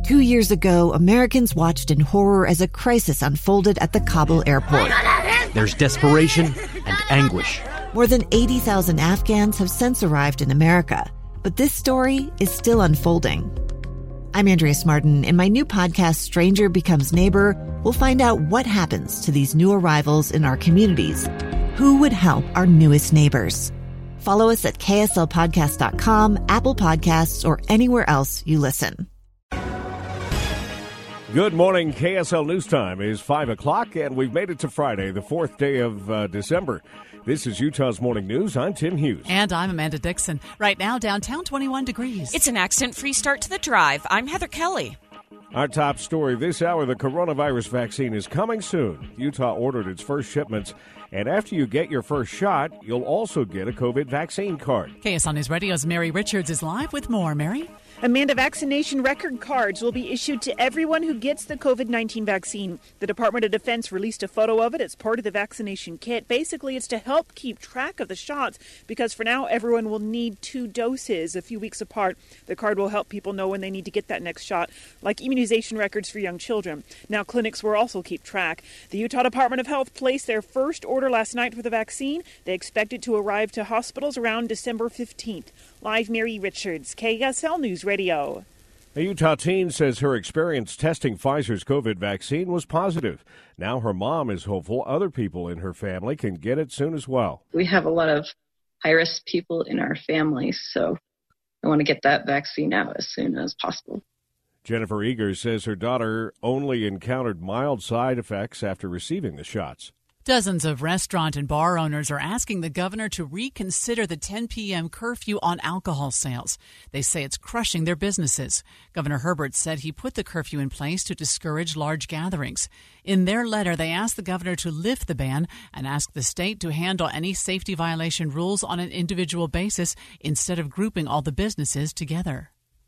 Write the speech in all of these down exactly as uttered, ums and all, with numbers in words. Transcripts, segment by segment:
Two years ago, Americans watched in horror as a crisis unfolded at the Kabul airport. There's desperation and anguish. More than eighty thousand Afghans have since arrived in America, but this story is still unfolding. I'm Andrea Martin. In my new podcast, Stranger Becomes Neighbor, we'll find out what happens to these new arrivals in our communities. Who would help our newest neighbors? Follow us at K S L podcast dot com, Apple Podcasts, or anywhere else you listen. Good morning. K S L News Time is five o'clock, and we've made it to Friday, the fourth day of uh, December. This is Utah's Morning News. I'm Tim Hughes. And I'm Amanda Dixon. Right now, downtown, twenty-one degrees. It's an accident-free start to the drive. I'm Heather Kelly. Our top story this hour, the coronavirus vaccine is coming soon. Utah ordered its first shipments, and after you get your first shot, you'll also get a COVID vaccine card. K S L News Radio's Mary Richards is live with more. Mary? Amanda, vaccination record cards will be issued to everyone who gets the COVID nineteen vaccine. The Department of Defense released a photo of it as part of the vaccination kit. Basically, it's to help keep track of the shots because for now, everyone will need two doses a few weeks apart. The card will help people know when they need to get that next shot, like immunization records for young children. Now, clinics will also keep track. The Utah Department of Health placed their first order last night for the vaccine. They expect it to arrive to hospitals around December fifteenth. Live, Mary Richards, K S L News Radio. A Utah teen says her experience testing Pfizer's COVID vaccine was positive. Now her mom is hopeful other people in her family can get it soon as well. We have a lot of high-risk people in our family, so I want to get that vaccine out as soon as possible. Jennifer Eager says her daughter only encountered mild side effects after receiving the shots. Dozens of restaurant and bar owners are asking the governor to reconsider the ten p.m. curfew on alcohol sales. They say it's crushing their businesses. Governor Herbert said he put the curfew in place to discourage large gatherings. In their letter, they asked the governor to lift the ban and ask the state to handle any safety violation rules on an individual basis instead of grouping all the businesses together.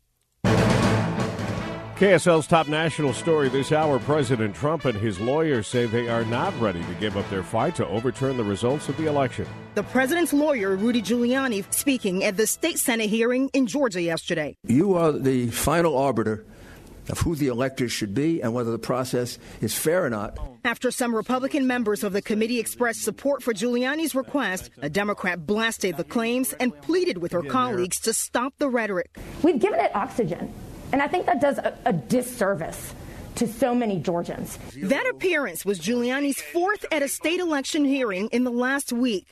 K S L's top national story this hour, President Trump and his lawyers say they are not ready to give up their fight to overturn the results of the election. The president's lawyer, Rudy Giuliani, speaking at the state Senate hearing in Georgia yesterday. You are the final arbiter of who the electors should be and whether the process is fair or not. After some Republican members of the committee expressed support for Giuliani's request, a Democrat blasted the claims and pleaded with her colleagues to stop the rhetoric. We've given it oxygen. And I think that does a, a disservice to so many Georgians. That appearance was Giuliani's fourth at a state election hearing in the last week.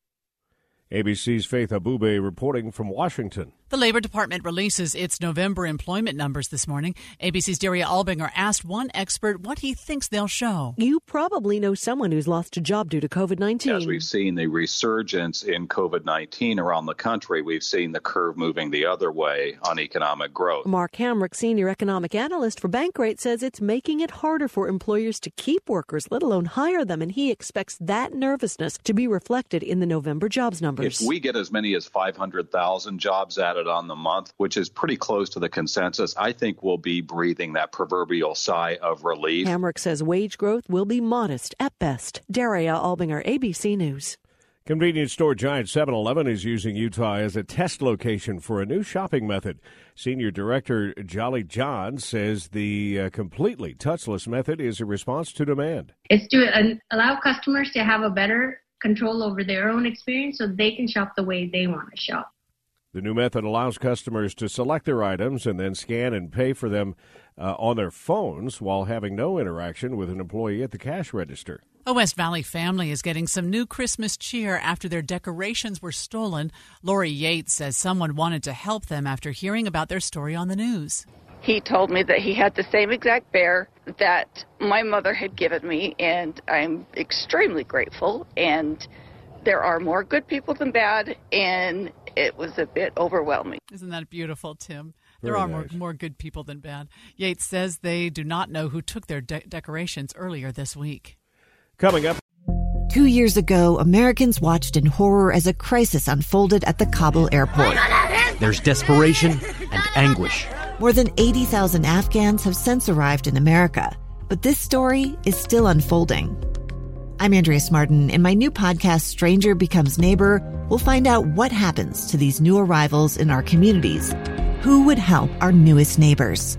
A B C's Faith Abube reporting from Washington. The Labor Department releases its November employment numbers this morning. A B C's Daria Albinger asked one expert what he thinks they'll show. You probably know someone who's lost a job due to COVID nineteen. As we've seen the resurgence in COVID nineteen around the country, we've seen the curve moving the other way on economic growth. Mark Hamrick, senior economic analyst for Bankrate, says it's making it harder for employers to keep workers, let alone hire them, and he expects that nervousness to be reflected in the November jobs numbers. If we get as many as five hundred thousand jobs added on the month, which is pretty close to the consensus, I think we'll be breathing that proverbial sigh of relief. Hamrick says wage growth will be modest at best. Daria Albinger, A B C News. Convenience store giant seven eleven is using Utah as a test location for a new shopping method. Senior Director Jolly John says the uh, completely touchless method is a response to demand. It's to uh, allow customers to have a better control over their own experience so they can shop the way they want to shop. The new method allows customers to select their items and then scan and pay for them uh, on their phones while having no interaction with an employee at the cash register. A West Valley family is getting some new Christmas cheer after their decorations were stolen. Lori Yates says someone wanted to help them after hearing about their story on the news. He told me that he had the same exact bear that my mother had given me, and I'm extremely grateful. And there are more good people than bad, and it was a bit overwhelming. Isn't that beautiful, Tim? Very there are nice. more, more good people than bad. Yates says they do not know who took their de- decorations earlier this week. Coming up. Two years ago, Americans watched in horror as a crisis unfolded at the Kabul airport. There's desperation and anguish. More than eighty thousand Afghans have since arrived in America, but this story is still unfolding. I'm Andrea Martin. In my new podcast, Stranger Becomes Neighbor, we'll find out what happens to these new arrivals in our communities. Who would help our newest neighbors?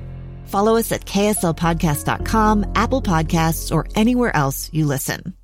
Follow us at K S L podcast dot com, Apple Podcasts, or anywhere else you listen.